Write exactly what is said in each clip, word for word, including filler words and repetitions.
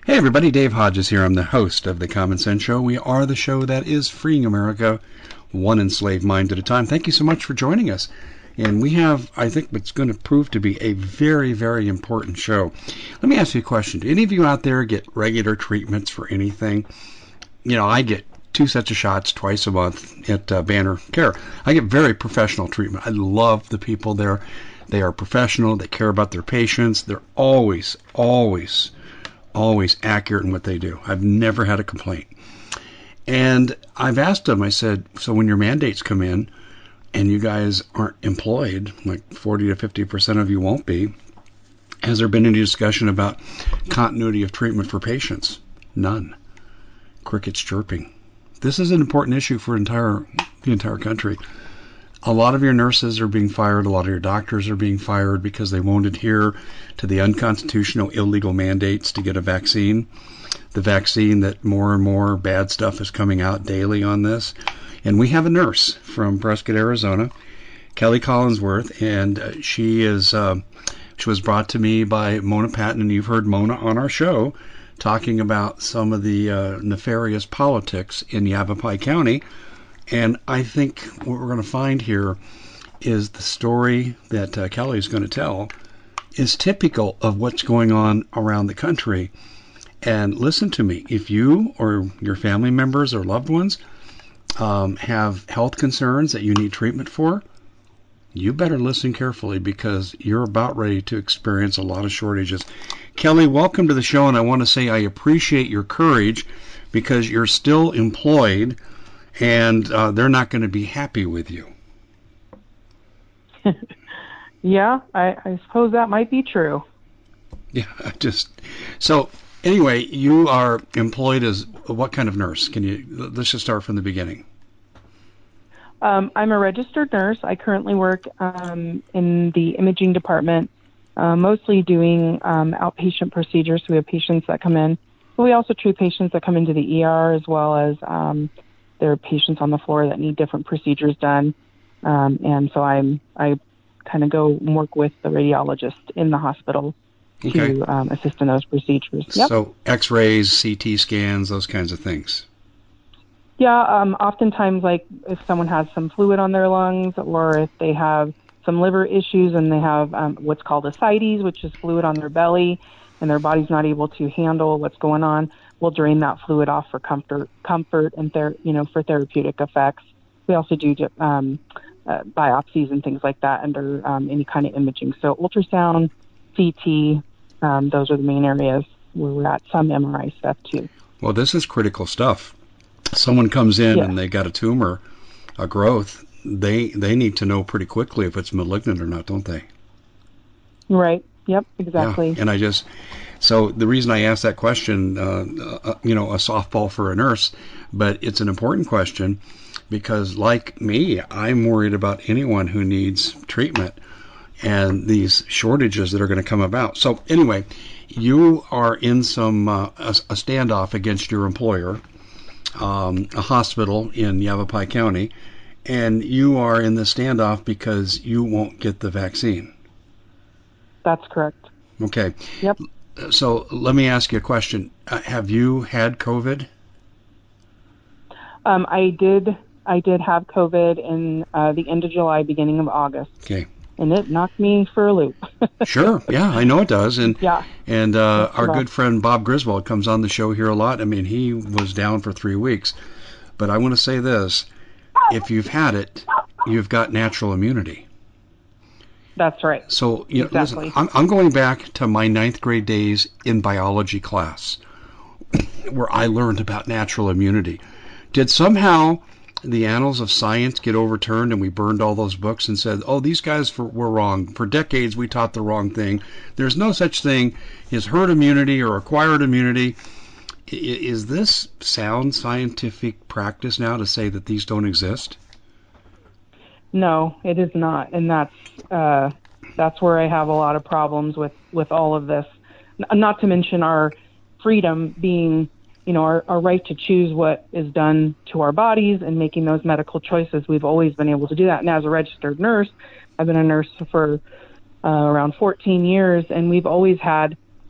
Hey everybody, Dave Hodges here. I'm the host of The Common Sense Show. We are the show that is freeing America one enslaved mind at a time. Thank you so much for joining us. And we have, I think, what's going to prove to be a very, very important show. Let me ask you a question. Do any of you out there get regular treatments for anything? You know, I get two sets of shots twice a month at uh, Banner Care. I get very professional treatment. I love the people there. They are professional. They care about their patients. They're always, always always accurate in what they do. I've never had a complaint. And I've asked them, I said, so when your mandates come in and you guys aren't employed, like forty to fifty percent of you won't be, has there been any discussion about continuity of treatment for patients? None. Crickets chirping. This is an important issue for entire the entire country. A lot of your nurses are being fired. A lot of your doctors are being fired because they won't adhere to the unconstitutional, illegal mandates to get a vaccine. The vaccine that more and more bad stuff is coming out daily on this. And we have a nurse from Prescott, Arizona, Kelly Collinsworth, and uh, she is uh, she was brought to me by Mona Patton, and you've heard Mona on our show talking about some of the uh, nefarious politics in Yavapai County. And I think what we're going to find here is the story that uh, Kelly is going to tell is typical of what's going on around the country. And listen to me, if you or your family members or loved ones um, have health concerns that you need treatment for, you better listen carefully because you're about ready to experience a lot of shortages. Kelly, welcome to the show, and I want to say I appreciate your courage because you're still employed, and uh, they're not going to be happy with you. Yeah, I, I suppose that might be true. Yeah, just so anyway, you are employed as what kind of nurse? Can you let's just start from the beginning. Um, I'm a registered nurse. I currently work um, in the imaging department, uh, mostly doing um, outpatient procedures. So we have patients that come in, but we also treat patients that come into the E R as well as um, there are patients on the floor that need different procedures done. Um, and so I'm, I kind of go and work with the radiologist in the hospital Okay. to um, assist in those procedures. Yep. So x-rays, C T scans, those kinds of things. Yeah, um, oftentimes, like if someone has some fluid on their lungs or if they have some liver issues and they have um, what's called ascites, which is fluid on their belly, and their body's not able to handle what's going on, we'll drain that fluid off for comfort, comfort and ther- you know, for therapeutic effects. We also do um, uh, biopsies and things like that under um, any kind of imaging. So ultrasound, C T, um, those are the main areas where we're at. Some M R I stuff too. Well, this is critical stuff. Someone comes in Yeah. and they got a tumor, a growth. They they need to know pretty quickly if it's malignant or not, don't they? Right. Yep. Exactly. Yeah. And I just so the reason I asked that question, uh, uh, you know, a softball for a nurse, but it's an important question because, like me, I'm worried about anyone who needs treatment and these shortages that are going to come about. So anyway, you are in some uh, a, a standoff against your employer, um, a hospital in Yavapai County, and you are in the standoff because you won't get the vaccine. That's correct. Okay. Yep. So let me ask you a question. Uh, have you had COVID? Um, I did. I did have COVID in uh, the end of July, beginning of August. Okay. And it knocked me for a loop. Sure. Yeah, I know it does. And yeah. And uh, our rough. good friend Bob Griswold comes on the show here a lot. I mean, he was down for three weeks. But I want to say this. If you've had it, you've got natural immunity. That's right. So, you know, exactly. listen, I'm, I'm going back to my ninth grade days in biology class where I learned about natural immunity. Did somehow the annals of science get overturned and we burned all those books and said, oh, these guys for, were wrong. For decades, we taught the wrong thing. There's no such thing as herd immunity or acquired immunity. I, is this sound scientific practice now to say that these don't exist? No, it is not. And that's uh, that's where I have a lot of problems with, with all of this. N- not to mention our freedom being, you know, our, our right to choose what is done to our bodies and making those medical choices. We've always been able to do that. And as a registered nurse, I've been a nurse for uh, around fourteen years, and we've always had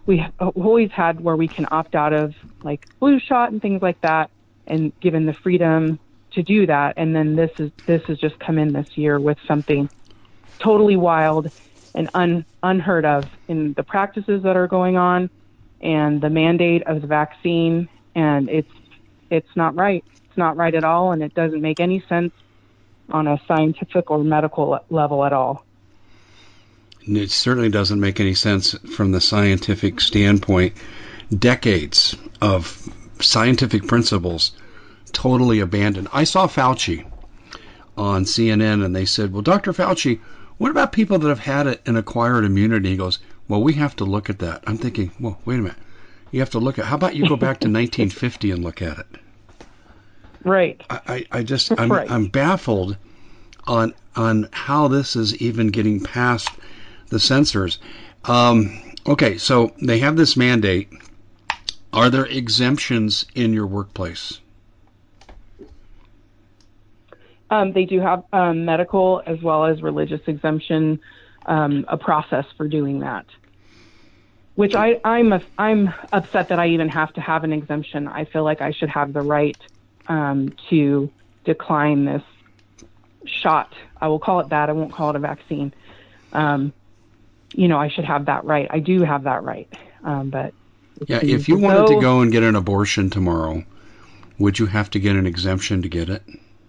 we have always had where we can opt out of like flu shot and things like that, and given the freedom to do that. And then this is this has just come in this year with something totally wild and un, unheard of in the practices that are going on and the mandate of the vaccine. And it's it's not right. It's not right at all, and it doesn't make any sense on a scientific or medical level at all. It certainly doesn't make any sense from the scientific standpoint. Decades of scientific principles totally abandoned. I saw Fauci on C N N, and they said, well, Doctor Fauci, what about people that have had it and acquired immunity? He goes, well, we have to look at that. I'm thinking, well, wait a minute. You have to look at, how about you go back to nineteen fifty and look at it? Right. I, I, I just, I'm, right. I'm baffled on on how this is even getting past the censors. Um, okay, so they have this mandate. Are there exemptions in your workplace? Um, they do have um, medical as well as religious exemption, um, a process for doing that. Which I, I'm a, I'm upset that I even have to have an exemption. I feel like I should have the right um, to decline this shot. I will call it that. I won't call it a vaccine. Um, you know, I should have that right. I do have that right. Um, but yeah, if you wanted to go and get an abortion tomorrow, would you have to get an exemption to get it?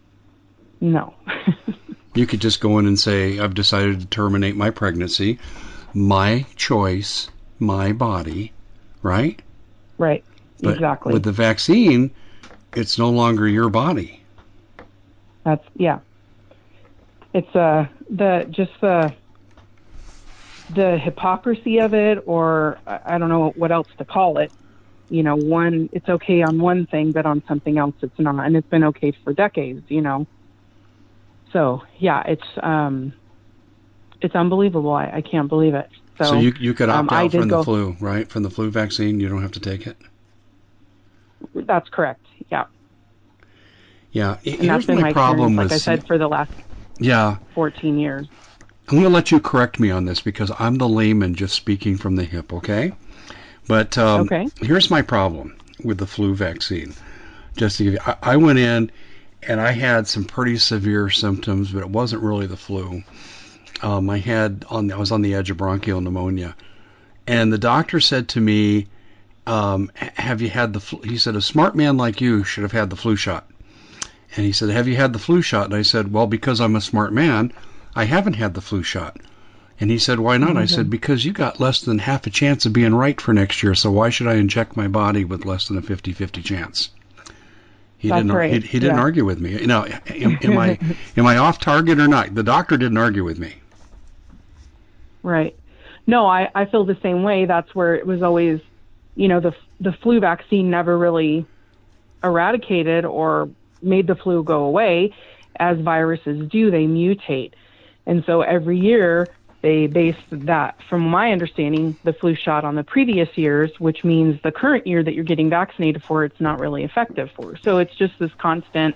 No. You could just go in and say, I've decided to terminate my pregnancy, my choice, my body, right? Right, but exactly. With the vaccine, it's no longer your body. That's, yeah. It's uh, the just the the hypocrisy of it, or I don't know what else to call it. You know, one, it's okay on one thing, but on something else it's not. And it's been okay for decades, you know. So, yeah, it's um, it's unbelievable. I, I can't believe it. So, so you you could opt um, out from the go, flu, right? From the flu vaccine, you don't have to take it? That's correct, yeah. Yeah, and here's that's been my, my problem like with I said, for the last yeah. fourteen years. I'm going to let you correct me on this because I'm the layman just speaking from the hip, okay? But um, okay. Here's my problem with the flu vaccine. Just to give you, I, I went in and I had some pretty severe symptoms, but it wasn't really the flu. Um, I had on I was on the edge of bronchial pneumonia, and the doctor said to me, um, "Have you had the flu?" He said, "A smart man like you should have had the flu shot." And he said, "Have you had the flu shot?" And I said, "Well, because I'm a smart man, I haven't had the flu shot." And he said, "Why not?" Mm-hmm. I said, "Because you got less than half a chance of being right for next year, so why should I inject my body with less than a fifty-fifty chance?" He That's didn't. right. He, he didn't yeah. argue with me. You know, am, am I am I off target or not? The doctor didn't argue with me. Right. No, I, I feel the same way. That's where it was always, you know, the the flu vaccine never really eradicated or made the flu go away. As viruses do, they mutate. And so every year they based that, from my understanding, the flu shot on the previous years, which means the current year that you're getting vaccinated for, it's not really effective for. So it's just this constant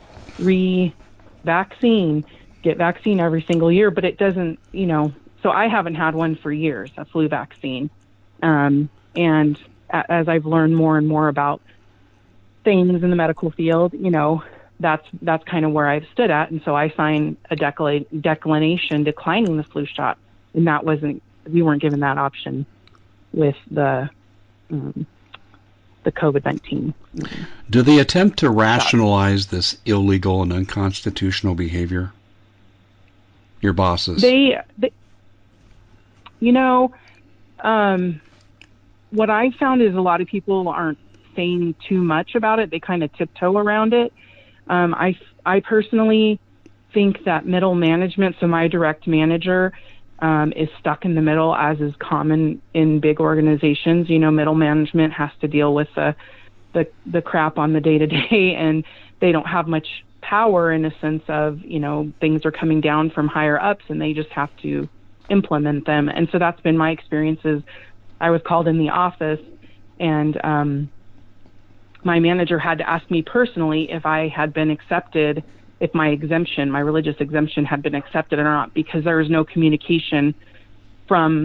re-vaccine, get vaccine every single year, but it doesn't, you know, so I haven't had one for years, a flu vaccine. Um, and a- as I've learned more and more about things in the medical field, you know, that's that's kind of where I've stood at. And so I signed a decla- declination declining the flu shot. And that wasn't, we weren't given that option with the um, the COVID nineteen. Do they attempt to rationalize shot. This illegal and unconstitutional behavior? Your bosses? They, they you know, um, what I found is a lot of people aren't saying too much about it. They kind of tiptoe around it. Um, I, I personally think that middle management, so my direct manager, um, is stuck in the middle, as is common in big organizations. You know, middle management has to deal with the, the, the crap on the day-to-day, and they don't have much power in a sense of, you know, things are coming down from higher ups, and they just have to implement them. And so that's been my experiences. I was called in the office, and um, my manager had to ask me personally if I had been accepted, if my exemption, my religious exemption had been accepted or not, because there was no communication from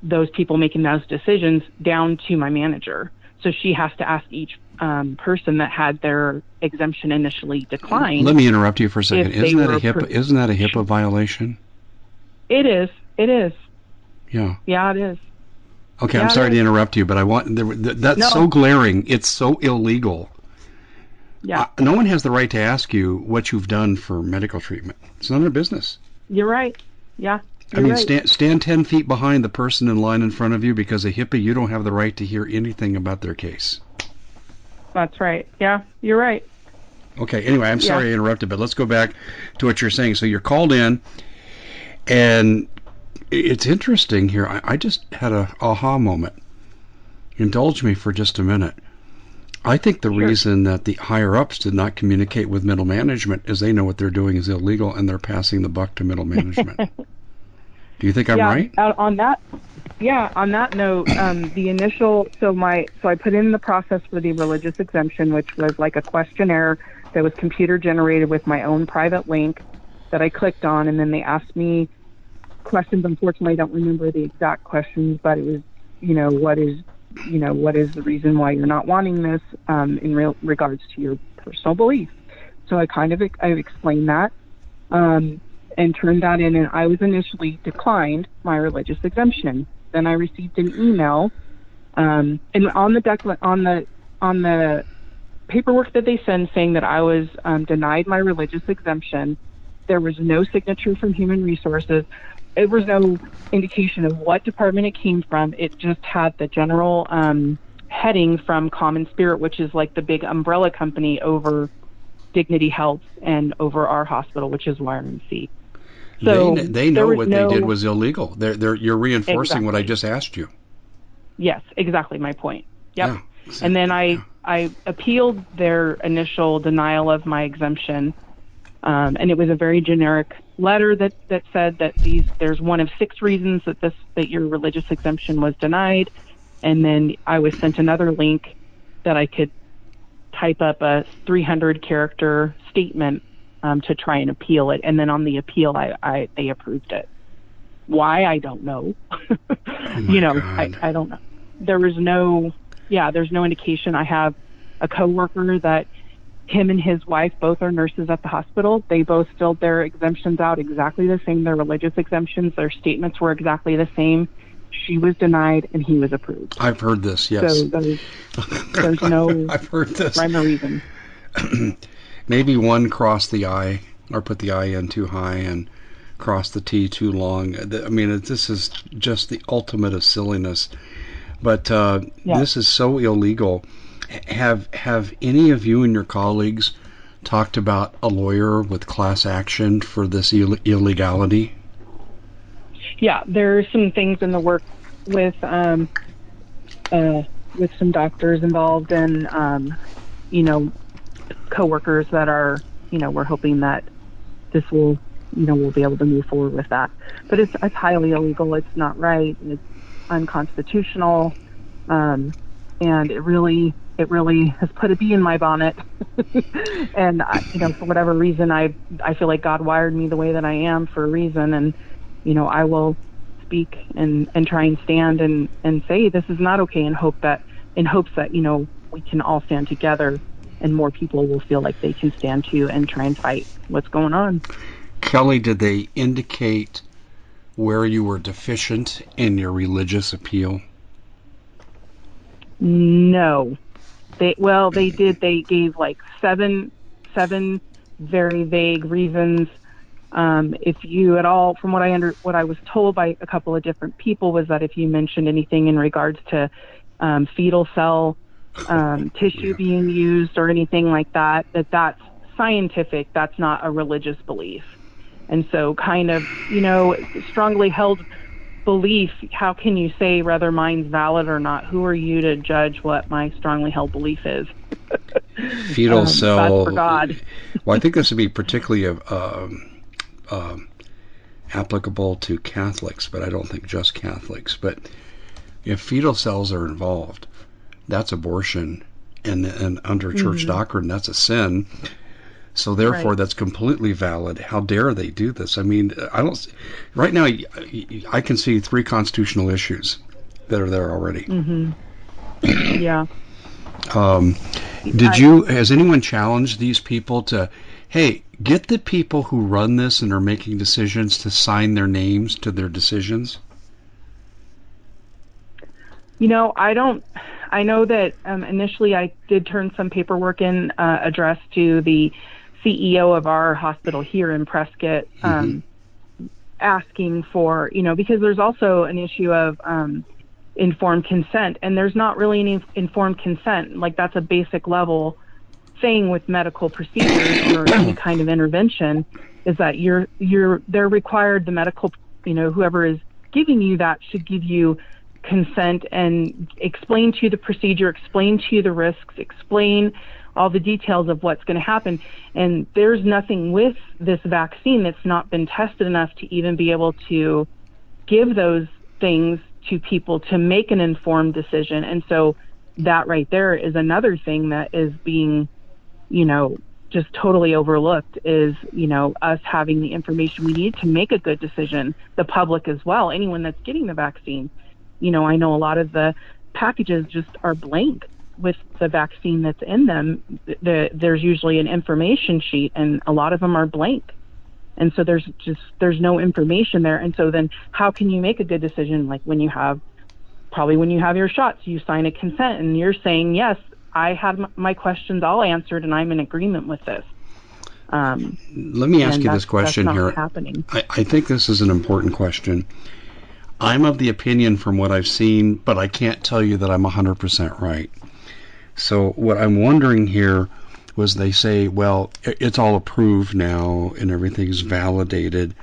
those people making those decisions down to my manager. So she has to ask each um, person that had their exemption initially declined. Let me interrupt you for a second. Isn't that a HIPAA? Pro- isn't that a HIPAA violation? It is. It is. Yeah. Yeah, it is. Okay, yeah, I'm sorry to interrupt you, but I want there, that's no. so glaring. It's so illegal. Yeah. Uh, no one has the right to ask you what you've done for medical treatment. It's none of their business. You're right. Yeah. I mean, right. stand, stand ten feet behind the person in line in front of you because of HIPAA, you don't have the right to hear anything about their case. That's right. Yeah, you're right. Okay, anyway, I'm sorry yeah. I interrupted, but let's go back to what you're saying. So you're called in, and it's interesting here. I, I just had a aha moment. Indulge me for just a minute. I think the sure. reason that the higher-ups did not communicate with middle management is they know what they're doing is illegal, and they're passing the buck to middle management. Do you think I'm yeah, right? Uh, on that, yeah. On that note, um, the initial so my so I put in the process for the religious exemption, which was like a questionnaire that was computer generated with my own private link that I clicked on, and then they asked me questions. Unfortunately, I don't remember the exact questions, but it was, you know, what is, you know, what is the reason why you're not wanting this um, in real regards to your personal belief. So I kind of I explained that. Um, and turned that in, and I was initially declined my religious exemption. Then I received an email, um, and on the decla- on the on the paperwork that they send saying that I was um, denied my religious exemption, there was no signature from Human Resources. There was no indication of what department it came from. It just had the general um, heading from Common Spirit, which is like the big umbrella company over Dignity Health and over our hospital, which is Y R M C. So they, they know what no, they did was illegal. They're, they're, you're reinforcing exactly. what I just asked you. Yes, exactly my point. Yep. Yeah, exactly. And then I, yeah. I appealed their initial denial of my exemption, um, and it was a very generic letter that, that said that these there's one of six reasons that this that your religious exemption was denied, and then I was sent another link that I could type up a three hundred character statement Um, to try and appeal it, and then on the appeal, I, I they approved it. Why, I don't know. oh you know, God. I, I don't know. There was no, yeah, there's no indication. I have a coworker that him and his wife both are nurses at the hospital. They both filled their exemptions out exactly the same. Their religious exemptions, their statements were exactly the same. She was denied, and he was approved. I've heard this. Yes. So there's, there's no I've heard this. rhyme or reason. Maybe one crossed the I or put the I in too high and crossed the T too long. I mean, this is just the ultimate of silliness. But uh, yeah. this is so illegal. Have have any of you and your colleagues talked about a lawyer with class action for this Ill- illegality? Yeah, there are some things in the work with um, uh, with some doctors involved and, um, you know, coworkers that are, you know, we're hoping that this will, you know, we'll be able to move forward with that. But it's, it's highly illegal. It's not right. It's unconstitutional. Um, and it really, it really has put a bee in my bonnet. and, I, you know, for whatever reason, I, I feel like God wired me the way that I am for a reason. And, you know, I will speak and, and try and stand and, and say this is not okay in hope that, in hopes that, you know, we can all stand together and more people will feel like they can stand to and try and fight what's going on. Kelly, did they indicate where you were deficient in your religious appeal? No. They well, they did. They gave like seven, seven very vague reasons. Um, if you at all, from what I under, what I was told by a couple of different people, was that if you mentioned anything in regards to um, fetal cell um, tissue yeah. being used or anything like that, that that's scientific. That's not a religious belief. And so kind of, you know, strongly held belief, how can you say whether mine's valid or not? Who are you to judge what my strongly held belief is? Fetal um, cell. That's for God. Well, I think this would be particularly uh, uh, applicable to Catholics, but I don't think just Catholics. But if fetal cells are involved, that's abortion, and, and under church mm-hmm. doctrine, that's a sin. So therefore, Right. that's completely valid. How dare they do this? I mean, I don't. Right now, I can see three constitutional issues that are there already. Mm-hmm. Yeah. Um, did I, you? Has anyone challenged these people to, hey, get the people who run this and are making decisions to sign their names to their decisions? You know, I don't. I know that um, initially I did turn some paperwork in uh, addressed to the C E O of our hospital here in Prescott, um, mm-hmm. asking for, you know, because there's also an issue of um, informed consent, and there's not really any informed consent. Like, that's a basic level thing with medical procedures or any kind of intervention, is that you're you're they're required, the medical, you know, whoever is giving you that should give you consent and explain to you the procedure, explain to you the risks, explain all the details of what's going to happen. And there's nothing with this vaccine that's not been tested enough to even be able to give those things to people to make an informed decision. And so that right there is another thing that is being, you know, just totally overlooked, is, you know, us having the information we need to make a good decision, the public as well, anyone that's getting the vaccine. You know, I know a lot of the packages just are blank with the vaccine that's in them. The, there's usually an information sheet, and a lot of them are blank. And so there's just, there's no information there. And so then how can you make a good decision? Like, when you have, probably when you have your shots, you sign a consent and you're saying, yes, I had my questions all answered and I'm in agreement with this. Um, Let me ask you this question that's not here. Happening. I, I think this is an important question. I'm of the opinion from what I've seen, but I can't tell you that I'm one hundred percent right. So what I'm wondering here was, they say, well, it's all approved now and everything's validated.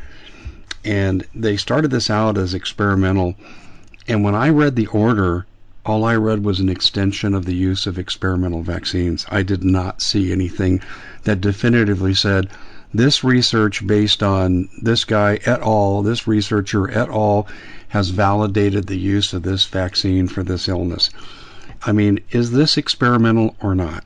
And they started this out as experimental. And when I read the order, all I read was an extension of the use of experimental vaccines. I did not see anything that definitively said, this research based on this guy et al., this researcher et al., has validated the use of this vaccine for this illness. I mean, is this experimental or not?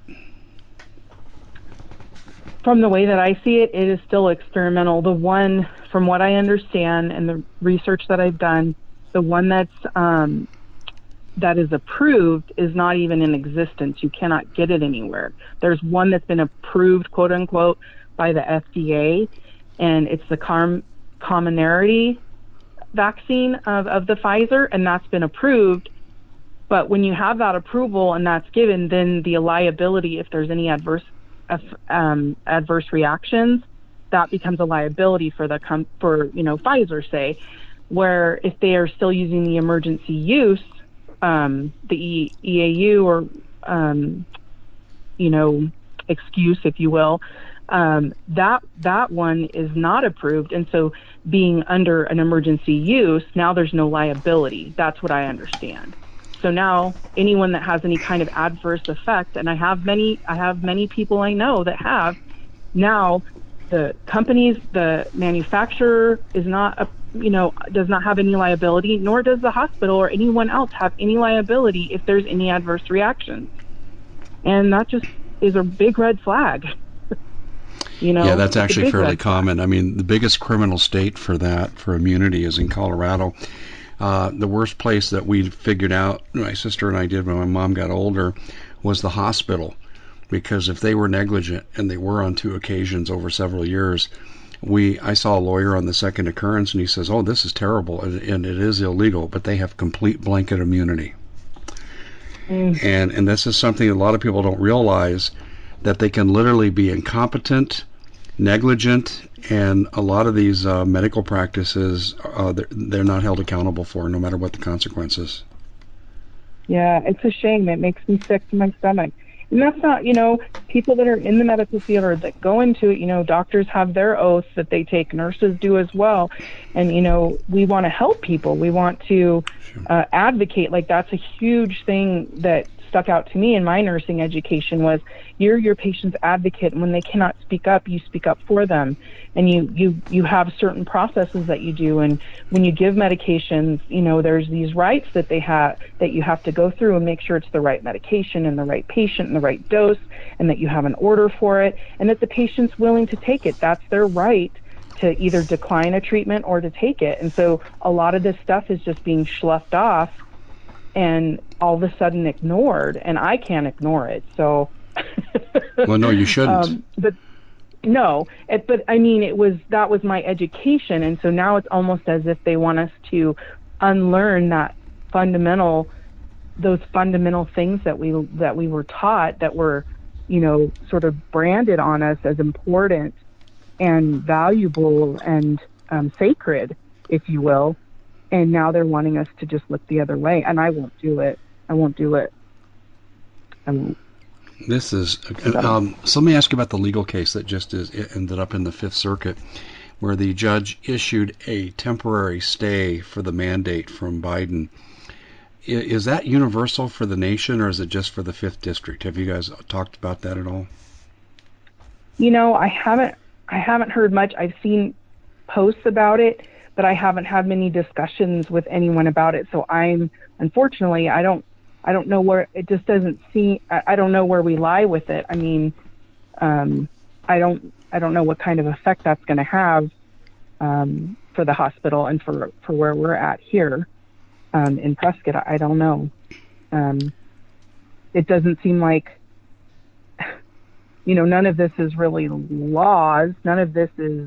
From the way that I see it, it is still experimental. The one, from what I understand and the research that I've done, the one that's um, that is approved is not even in existence. You cannot get it anywhere. There's one that's been approved, quote unquote, by the F D A, and it's the com- Comirnaty vaccine of, of the Pfizer, and that's been approved. But when you have that approval and that's given, then the liability, if there's any adverse um, adverse reactions, that becomes a liability for the com- for you know Pfizer, say, where if they are still using the emergency use, um, the e- EAU or um, you know excuse, if you will. Um, that that one is not approved, and so being under an emergency use, now there's no liability. That's what I understand. So now anyone that has any kind of adverse effect, and I have many, I have many people I know that have, now the companies, the manufacturer is not, a, you know, does not have any liability, nor does the hospital or anyone else have any liability if there's any adverse reactions. And that just is a big red flag. You know, yeah, that's actually fairly flag. common. I mean, the biggest criminal state for that, for immunity, is in Colorado. Uh, the worst place that we figured out, my sister and I did when my mom got older, was the hospital. Because if they were negligent, and they were on two occasions over several years, we I saw a lawyer on the second occurrence, and he says, oh, this is terrible, and, and it is illegal, but they have complete blanket immunity. Mm. And and this is something a lot of people don't realize, that they can literally be incompetent, negligent, and a lot of these uh, medical practices, uh, they're, they're not held accountable for, no matter what the consequences. Yeah, it's a shame. It makes me sick to my stomach. And that's not, you know, people that are in the medical field or that go into it, you know, doctors have their oaths that they take, nurses do as well. And, you know, we want to help people. We want to uh, advocate. Like, that's a huge thing that stuck out to me in my nursing education was you're your patient's advocate, and when they cannot speak up, you speak up for them, and you you you have certain processes that you do, and when you give medications, you know, there's these rights that they have that you have to go through and make sure it's the right medication and the right patient and the right dose, and that you have an order for it, and that the patient's willing to take it. That's their right to either decline a treatment or to take it. And so a lot of this stuff is just being sloughed off and all of a sudden ignored, and I can't ignore it. So, well, no, you shouldn't. Um, but no, it, but I mean, it was that was my education, and so now it's almost as if they want us to unlearn that fundamental, those fundamental things that we that we were taught that were, you know, sort of branded on us as important and valuable and um, sacred, if you will. And now they're wanting us to just look the other way, and I won't do it. I won't do it. I won't. This is um, so. Let me ask you about the legal case that just is, ended up in the Fifth Circuit, where the judge issued a temporary stay for the mandate from Biden. Is that universal for the nation, or is it just for the Fifth District? Have you guys talked about that at all? You know, I haven't. I haven't heard much. I've seen posts about it, but I haven't had many discussions with anyone about it. So I'm, unfortunately, I don't, I don't know where, it just doesn't seem, I, I don't know where we lie with it. I mean, um, I don't, I don't know what kind of effect that's going to have um, for the hospital and for, for where we're at here um, in Prescott. I, I don't know. Um, it doesn't seem like, you know, none of this is really laws. None of this is,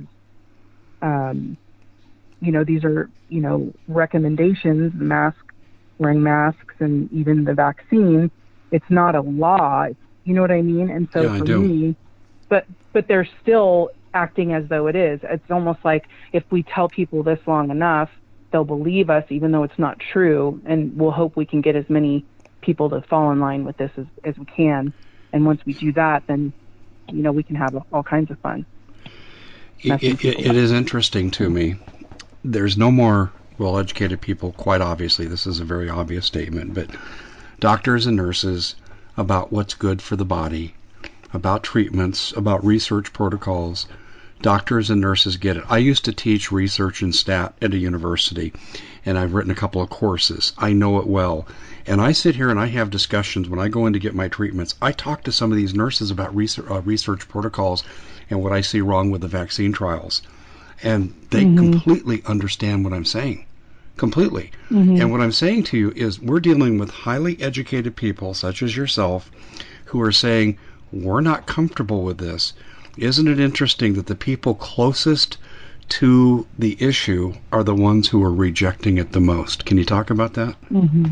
um, you know, these are, you know, recommendations, mask, wearing masks, and even the vaccine. It's not a law. You know what I mean? And so yeah, for I do. me, but but they're still acting as though it is. It's almost like if we tell people this long enough, they'll believe us, even though it's not true. And we'll hope we can get as many people to fall in line with this as, as we can. And once we do that, then, you know, we can have all kinds of fun. It, it, it is interesting to me. There's no more well-educated people, quite obviously. This is a very obvious statement, but doctors and nurses about what's good for the body, about treatments, about research protocols. Doctors and nurses get it. I used to teach research and stat at a university, and I've written a couple of courses. I know it well. And I sit here and I have discussions when I go in to get my treatments. I talk to some of these nurses about research, uh, research protocols and what I see wrong with the vaccine trials. And they mm-hmm. completely understand what I'm saying. Completely. Mm-hmm. And what I'm saying to you is we're dealing with highly educated people, such as yourself, who are saying, we're not comfortable with this. Isn't it interesting that the people closest to the issue are the ones who are rejecting it the most? Can you talk about that? Mm-hmm.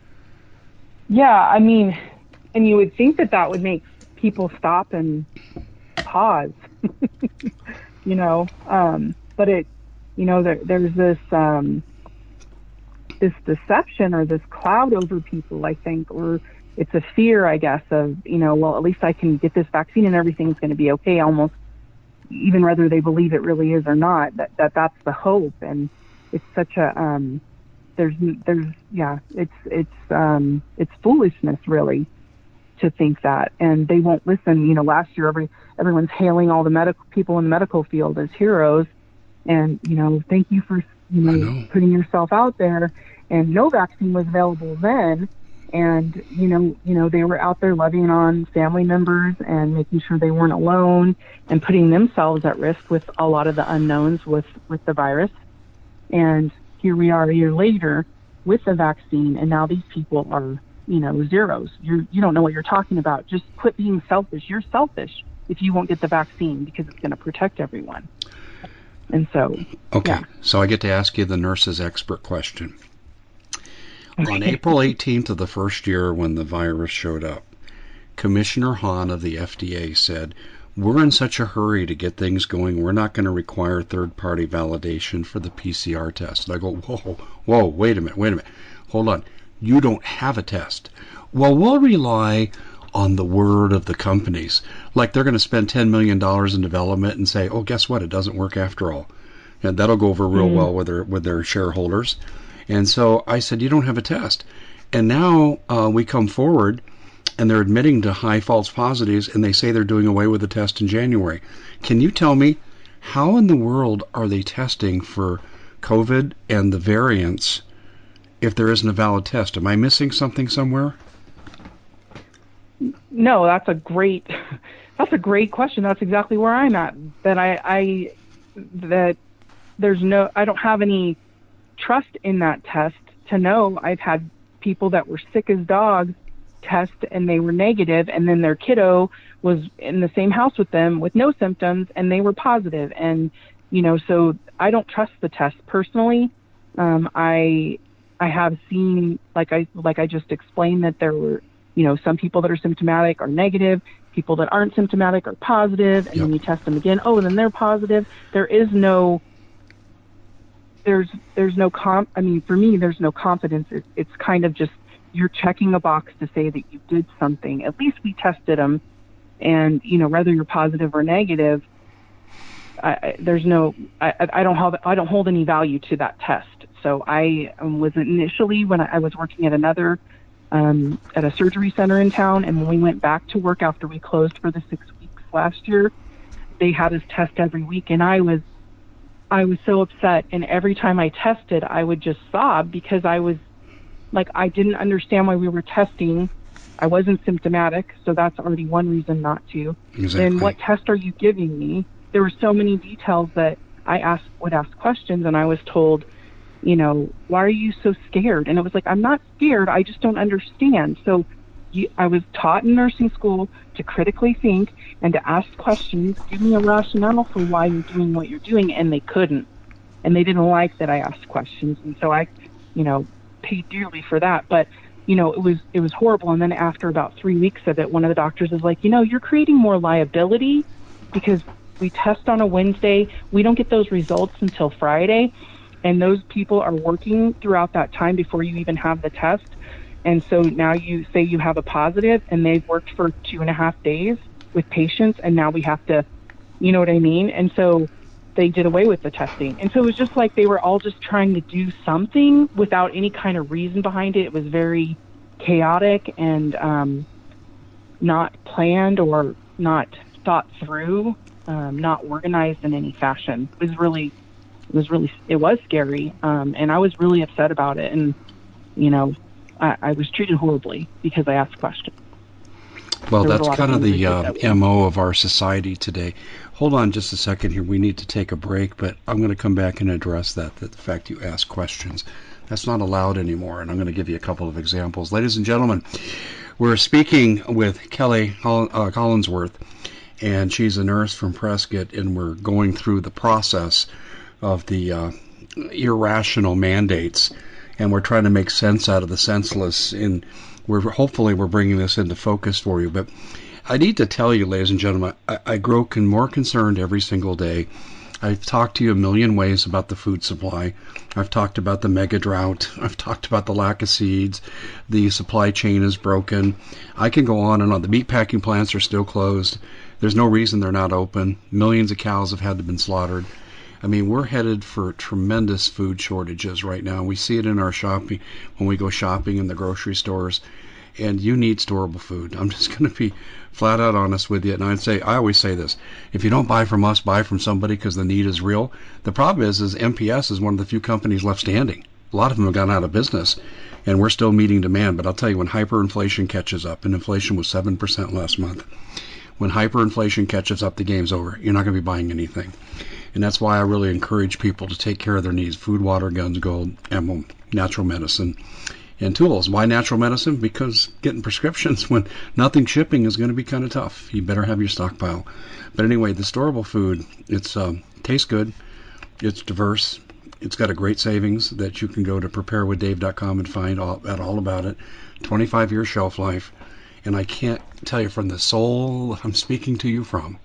Yeah, I mean, and you would think that that would make people stop and pause, you know, um, but it, you know, there, there's this, um, this deception or this cloud over people, I think, or it's a fear, I guess, of, you know, well, at least I can get this vaccine and everything's going to be okay, almost, even whether they believe it really is or not, that, that that's the hope. And it's such a, um, there's, there's, yeah, it's, it's, um, it's foolishness, really, to think that. And they won't listen. You know, last year, every, everyone's hailing all the medical people in the medical field as heroes. And, you know, thank you for, you know, know. putting yourself out there. And no vaccine was available then. And, you know, you know, they were out there loving on family members and making sure they weren't alone and putting themselves at risk with a lot of the unknowns with, with the virus. And here we are a year later with the vaccine, and now these people are, you know, zeros. You're, you don't know what you're talking about. Just quit being selfish. You're selfish if you won't get the vaccine because it's going to protect everyone. And so, okay, yeah. So I get to ask you the nurse's expert question. On April eighteenth of the first year when the virus showed up, Commissioner Hahn of the F D A said, we're in such a hurry to get things going, we're not going to require third-party validation for the P C R test. And I go, whoa, whoa, wait a minute, wait a minute. Hold on. You don't have a test. Well, we'll rely on the word of the companies. Like they're going to spend ten million dollars in development and say, oh, guess what? It doesn't work after all. And that'll go over real mm. well with their, with their shareholders. And so I said, you don't have a test. And now uh, we come forward and they're admitting to high false positives, and they say they're doing away with the test in January. Can you tell me, how in the world are they testing for COVID and the variants if there isn't a valid test? Am I missing something somewhere? No, that's a great, that's a great question. That's exactly where I'm at. That I, I, that there's no, I don't have any trust in that test to know. I've had people that were sick as dogs test and they were negative, and then their kiddo was in the same house with them with no symptoms and they were positive. And, you know, so I don't trust the test personally. Um, I, I have seen, like I, like I just explained, that there were, you know, some people that are symptomatic are negative, people that aren't symptomatic are positive, and Yep. then you test them again, oh, then they're positive. There is no, there's, there's no comp, I mean, for me, there's no confidence. It, it's kind of just, you're checking a box to say that you did something. At least we tested them, and, you know, whether you're positive or negative, I, I, there's no, I, I don't have, I don't hold any value to that test. So I um, was initially, when I, I was working at another, um, at a surgery center in town, and when we went back to work after we closed for the six weeks last year, they had us test every week, and I was, I was so upset. And every time I tested, I would just sob because I was like, I didn't understand why we were testing. I wasn't symptomatic, so that's already one reason not to. Exactly. Then what test are you giving me? There were so many details that I asked, would ask questions, and I was told, you know, why are you so scared? And it was like, I'm not scared. I just don't understand. So you, I was taught in nursing school to critically think and to ask questions, give me a rationale for why you're doing what you're doing, and they couldn't. And they didn't like that I asked questions. And so I, you know, paid dearly for that. But, you know, it was it was horrible. And then after about three weeks of it, one of the doctors was like, you know, you're creating more liability because we test on a Wednesday. We don't get those results until Friday. And those people are working throughout that time before you even have the test. And so now you say you have a positive, and they've worked for two and a half days with patients, and now we have to, you know what I mean? And so they did away with the testing. And so it was just like they were all just trying to do something without any kind of reason behind it. It was very chaotic and um, not planned or not thought through, um, not organized in any fashion. It was really, it was really, it was scary. Um, and I was really upset about it. And, you know, I, I was treated horribly because I asked questions. Well, There was a that's lot of kind of the things uh, that way. M O of our society today. Hold on just a second here. We need to take a break, but I'm going to come back and address that, that the fact you ask questions. That's not allowed anymore, and I'm going to give you a couple of examples. Ladies and gentlemen, we're speaking with Kelly Holl- uh, Collinsworth, and she's a nurse from Prescott, and we're going through the process of the uh, irrational mandates, and we're trying to make sense out of the senseless, and we're hopefully we're bringing this into focus for you. But I need to tell you, ladies and gentlemen, I, I grow con- more concerned every single day. I've talked to you a million ways about the food supply. I've talked about the mega drought. I've talked about the lack of seeds. The supply chain is broken. I can go on and on. The meat packing plants are still closed. There's no reason they're not open. Millions of cows have had to been slaughtered. I mean, we're headed for tremendous food shortages right now. We see it in our shopping when we go shopping in the grocery stores. And you need storable food. I'm just going to be flat out honest with you. And I'd say, I always say this, if you don't buy from us, buy from somebody because the need is real. The problem is, is M P S is one of the few companies left standing. A lot of them have gone out of business, and we're still meeting demand. But I'll tell you, when hyperinflation catches up, and inflation was seven percent last month, when hyperinflation catches up, the game's over. You're not going to be buying anything. And that's why I really encourage people to take care of their needs. Food, water, guns, gold, ammo, natural medicine, and tools. Why natural medicine? Because getting prescriptions when nothing shipping is going to be kind of tough. You better have your stockpile. But anyway, the storable food, it's um, tastes good. It's diverse. It's got a great savings that you can go to prepare with dave dot com and find all, out all about it. twenty-five year shelf life. And I can't tell you from the soul I'm speaking to you from,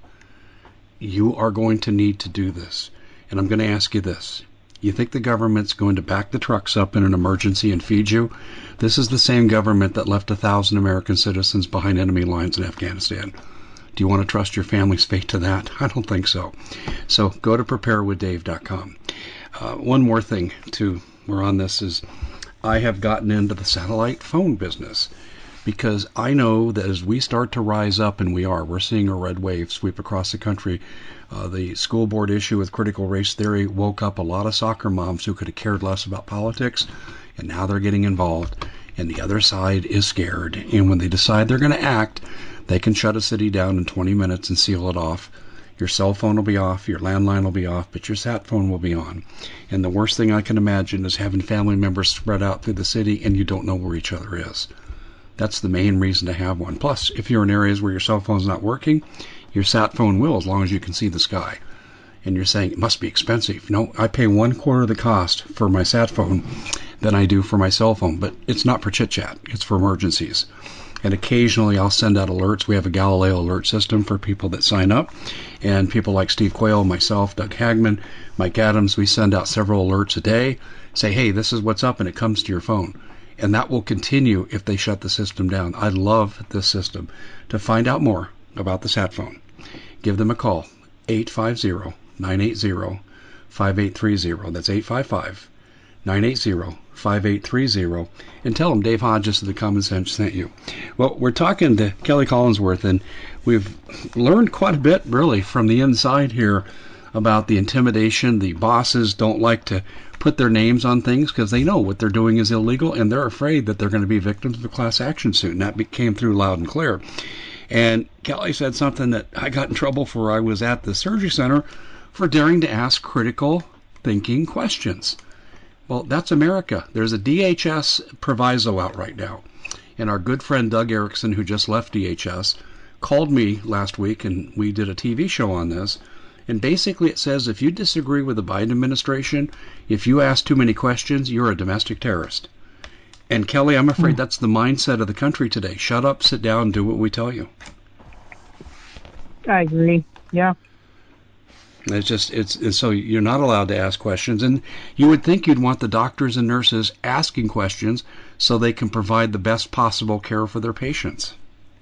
you are going to need to do this. And I'm going to ask you this. You think the government's going to back the trucks up in an emergency and feed you? This is the same government that left a thousand American citizens behind enemy lines in Afghanistan. Do you want to trust your family's fate to that? I don't think so. So go to prepare with dave dot com. Uh, one more thing, too, we're on this, is I have gotten into the satellite phone business. because I know that as we start to rise up, and we are, we're seeing a red wave sweep across the country. Uh, the school board issue with critical race theory woke up a lot of soccer moms who could have cared less about politics, and now they're getting involved, and the other side is scared. And when they decide they're going to act, they can shut a city down in twenty minutes and seal it off. Your cell phone will be off, your landline will be off, but your sat phone will be on. And the worst thing I can imagine is having family members spread out through the city and you don't know where each other is. That's the main reason to have one. Plus, if you're in areas where your cell phone's not working, your sat phone will, as long as you can see the sky. And you're saying, it must be expensive. No, I pay one quarter of the cost for my sat phone than I do for my cell phone. But it's not for chit-chat. It's for emergencies. And occasionally I'll send out alerts. We have a Galileo alert system for people that sign up. And people like Steve Quayle, myself, Doug Hagman, Mike Adams, we send out several alerts a day. Say, hey, this is what's up, and it comes to your phone. And that will continue if they shut the system down. I love this system. To find out more about the sat phone, give them a call, eight five zero, nine eight zero, five eight three zero. That's eight five five, nine eight zero, five eight three zero. And tell them Dave Hodges of the Common Sense sent you. Well, we're talking to Kelly Collinsworth, and we've learned quite a bit, really, from the inside here about the intimidation. The bosses don't like to put their names on things because they know what they're doing is illegal, and they're afraid that they're going to be victims of a class action suit. And that came through loud and clear. And Kelly said something that I got in trouble for. I was at the surgery center for daring to ask critical thinking questions. Well, that's America. There's a D H S proviso out right now. And our good friend Doug Erickson, who just left D H S, called me last week, and we did a T V show on this. And basically it says if you disagree with the Biden administration, if you ask too many questions, you're a domestic terrorist. And Kelly, I'm afraid that's the mindset of the country today. Shut up, sit down, do what we tell you. I agree. Yeah. It's just, it's, it's so you're not allowed to ask questions. And you would think you'd want the doctors and nurses asking questions so they can provide the best possible care for their patients.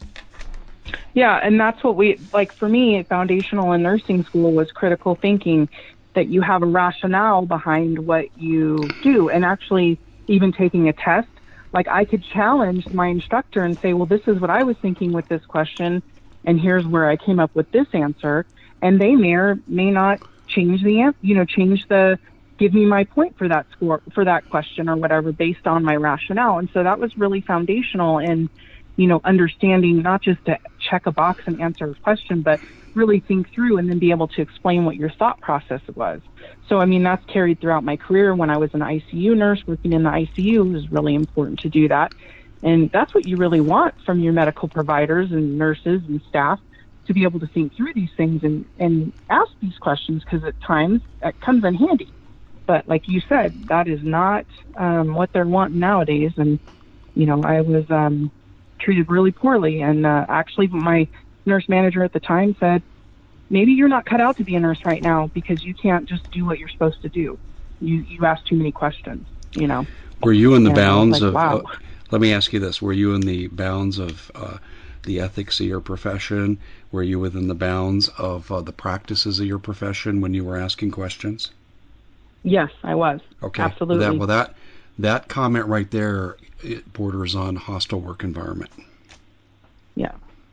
Yeah, and that's what we, like for me, foundational in nursing school was critical thinking, that you have a rationale behind what you do. And actually, even taking a test, like I could challenge my instructor and say, well, this is what I was thinking with this question, and here's where I came up with this answer. And they may or may not change the answer, you know, change the, give me my point for that score, for that question or whatever, based on my rationale. And so that was really foundational in, you know, understanding not just to check a box and answer a question, but really think through and then be able to explain what your thought process was. So, I mean, that's carried throughout my career. When I was an I C U nurse working in the I C U, it was really important to do that. And that's what you really want from your medical providers and nurses and staff, to be able to think through these things and, and ask these questions, because at times that comes in handy. But like you said, that is not um, what they're wanting nowadays. And, you know, I was um, treated really poorly. And uh, actually my nurse manager at the time said, maybe you're not cut out to be a nurse right now because you can't just do what you're supposed to do. You you ask too many questions, you know. Were you in the and bounds like, of, wow. uh, let me ask you this, were you in the bounds of uh, the ethics of your profession? Were you within the bounds of uh, the practices of your profession when you were asking questions? Yes, I was. Okay. Absolutely. That, well, that, that comment right there, it borders on hostile work environment. Yeah.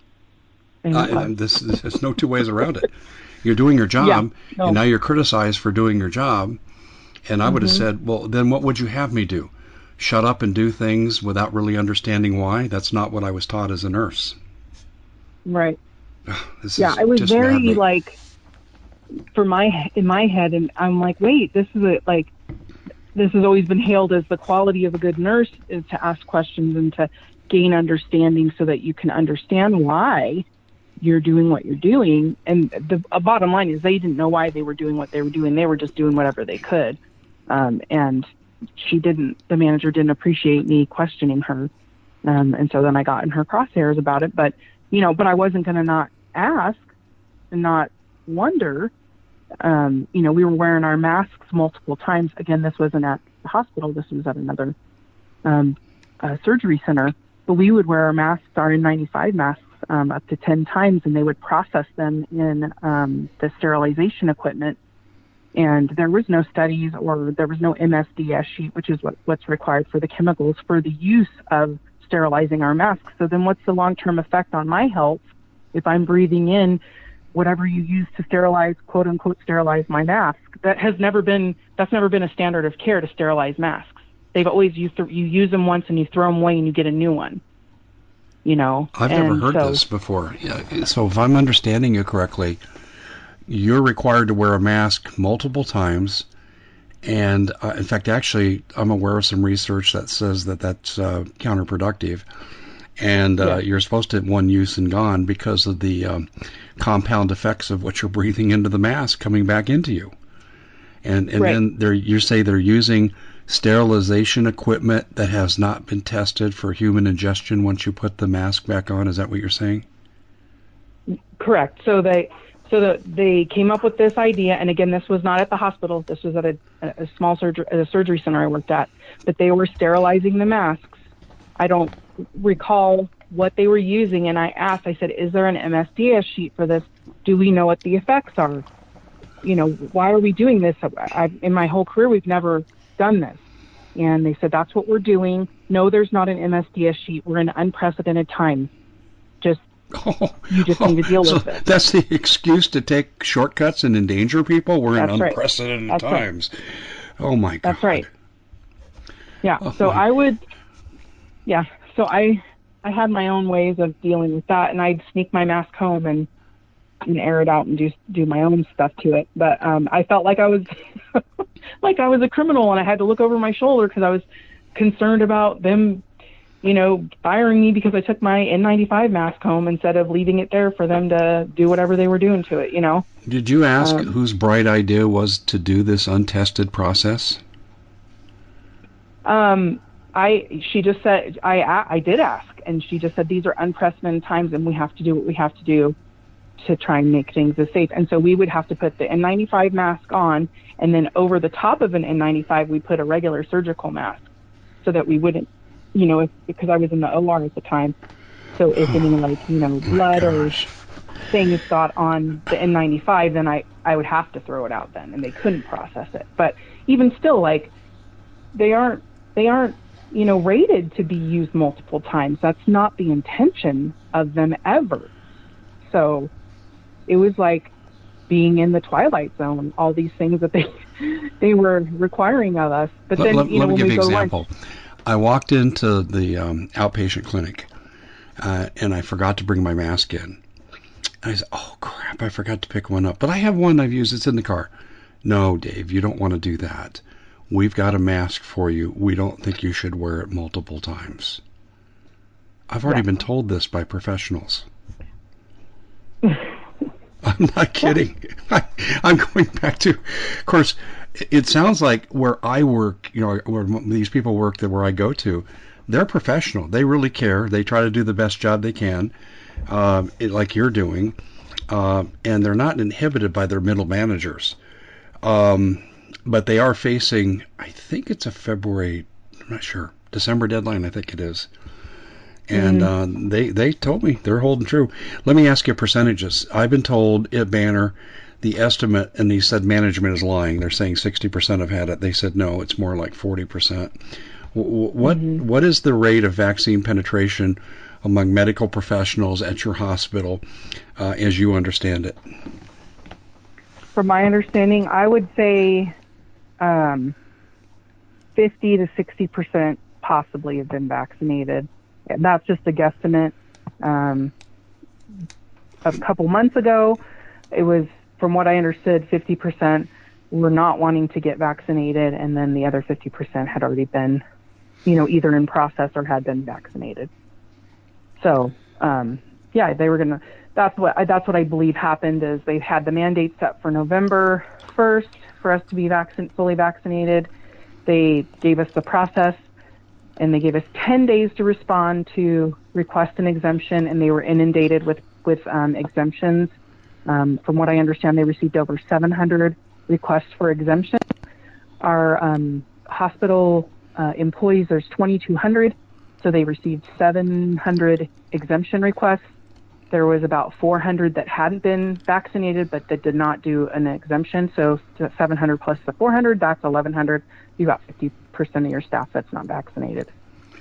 Uh, and this, this, there's no two ways around it. You're doing your job, yeah, no. and now you're criticized for doing your job. And I would mm-hmm. have said, well, then what would you have me do? Shut up and do things without really understanding why? That's not what I was taught as a nurse. Right. This yeah, is I was just very maddening. like, for my in my head, and I'm like, wait, this is a, like, this has always been hailed as the quality of a good nurse is to ask questions and to gain understanding so that you can understand why you're doing what you're doing. And the uh, bottom line is they didn't know why they were doing what they were doing. They were just doing whatever they could. Um, and she didn't, the manager didn't appreciate me questioning her. Um, and so then I got in her crosshairs about it. But, you know, but I wasn't going to not ask and not wonder. Um, you know, we were wearing our masks multiple times. Again, this wasn't at the hospital. This was at another um, uh, surgery center. But we would wear our masks, our N ninety-five masks, um, up to ten times, and they would process them in um, the sterilization equipment. And there was no studies, or there was no M S D S sheet, which is what, what's required for the chemicals for the use of sterilizing our masks. So then what's the long-term effect on my health if I'm breathing in whatever you use to sterilize, quote unquote, sterilize my mask? That has never been, that's never been a standard of care to sterilize masks. They've always used to, you use them once and you throw them away and you get a new one. You know, I've and never heard so, this before. Yeah, so if I'm understanding you correctly, you're required to wear a mask multiple times. And uh, in fact, actually, I'm aware of some research that says that that's uh, counterproductive. And uh, yeah. you're supposed to have one use and gone because of the um, compound effects of what you're breathing into the mask coming back into you. And and right. then they're, you say they're using sterilization equipment that has not been tested for human ingestion once you put the mask back on. Is that what you're saying? Correct. So they so the, they came up with this idea, and again, this was not at the hospital. This was at a, a small surgery, a surgery center I worked at. But they were sterilizing the masks. I don't recall what they were using, and I asked, I said, is there an M S D S sheet for this? Do we know what the effects are? You know, why are we doing this? I, in my whole career, we've never done this. And they said, that's what we're doing. No, there's not an M S D S sheet. We're in unprecedented times. Just, oh, you just need to deal so with it. That's the excuse to take shortcuts and endanger people? We're that's in right. unprecedented that's times. Right. Oh, my God. That's right. Yeah, oh, so my. I would, yeah, so I I had my own ways of dealing with that, and I'd sneak my mask home and, and air it out and do do my own stuff to it. But um, I felt like I was like I was a criminal, and I had to look over my shoulder because I was concerned about them, you know, firing me because I took my N ninety-five mask home instead of leaving it there for them to do whatever they were doing to it, you know. Did you ask um, whose bright idea was to do this untested process? Um, I she just said I I did ask, and she just said these are unprecedented times, and we have to do what we have to do to try and make things as safe. And so we would have to put the N ninety-five mask on, and then over the top of an N ninety-five, we put a regular surgical mask so that we wouldn't, you know, if, because I was in the O R at the time. So if any, like, you know, blood or things got on the N ninety-five, then I, I would have to throw it out then, and they couldn't process it. But even still, like, they aren't, they aren't, you know, rated to be used multiple times. That's not the intention of them ever. So it was like being in the Twilight Zone, all these things that they they were requiring of us. But then, let, you know, let me when give we you an go example. lunch, I walked into the um, outpatient clinic, uh, and I forgot to bring my mask in. I said, oh, crap, I forgot to pick one up. But I have one I've used. It's in the car. No, Dave, you don't want to do that. We've got a mask for you. We don't think you should wear it multiple times. I've already yeah. been told this by professionals. I'm not kidding. I, I'm going back to, of course, it sounds like where I work, you know, where these people work, that where I go to, they're professional. They really care. They try to do the best job they can, um, it, like you're doing, uh, and they're not inhibited by their middle managers. Um, but they are facing, I think it's a February, I'm not sure, December deadline, I think it is. And mm. uh, they, they told me they're holding true. Let me ask you percentages. I've been told at Banner, the estimate, and he said management is lying. They're saying sixty percent have had it. They said, no, it's more like forty percent. What, mm-hmm. what is the rate of vaccine penetration among medical professionals at your hospital, uh, as you understand it? From my understanding, I would say um, fifty to sixty percent possibly have been vaccinated. And that's just a guesstimate. Um, a couple months ago, it was, from what I understood, fifty percent were not wanting to get vaccinated, and then the other fifty percent had already been, you know, either in process or had been vaccinated. So, um, yeah, they were gonna. That's what I, that's what I believe happened. Is they had the mandate set for November first for us to be vaccin- fully vaccinated. They gave us the process, and they gave us ten days to respond to request an exemption, and they were inundated with with um, exemptions. Um, from what I understand, they received over seven hundred requests for exemption. Our um, hospital uh, employees, there's twenty-two hundred, so they received seven hundred exemption requests. There was about four hundred that hadn't been vaccinated, but that did not do an exemption. So seven hundred plus the four hundred, that's eleven hundred. You got fifty percent of your staff that's not vaccinated.